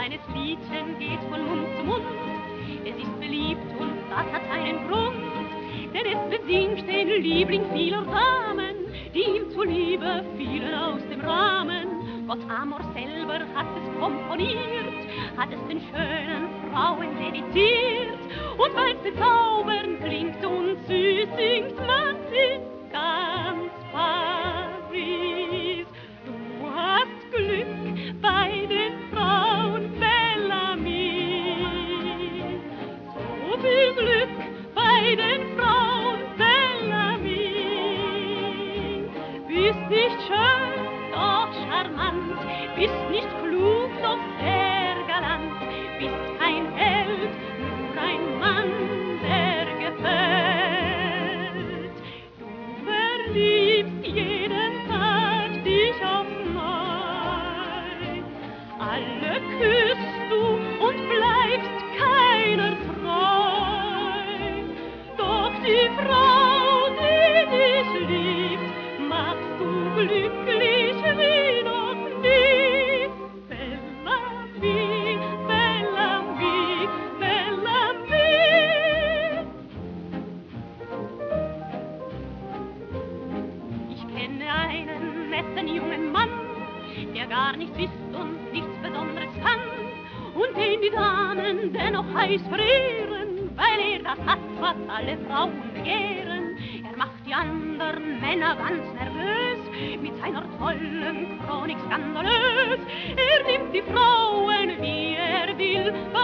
seines Liedchen geht von Mund zu Mund. Es ist beliebt und das hat einen Grund, denn es besingt den Liebling vieler Damen, die ihm zuliebe fielen aus dem Rahmen. Gott Amor selber hat es komponiert, hat es den schönen Frauen dediziert. Und weil's bezaubernd klingt und süß singt, man ist ganz Paris. Du hast Glück bei den Frauen, Bellamy. So viel Glück bei den Frauen, Bellamy. Bist nicht schön, doch charmant, bist nicht klug, doch sehr galant, bist kein Held, nur ein Mann, der gefällt. Du verliebst jeden Tag dich aufs Neu, alle küsst du und bleibst keiner treu. Doch die Frau, die dich liebt, machst du glücklich wie noch nie. Bellamy, Bellamy, Bellamy. Ich kenne einen netten jungen Mann, der gar nichts ist und nichts Besonderes kann, und den die Damen dennoch heiß verehren, weil er das hat, was alle Frauen begehren. Er macht die anderen Männer ganz nervös, mit seiner tollen Chronik skandalös. Er nimmt die Frauen, wie er will,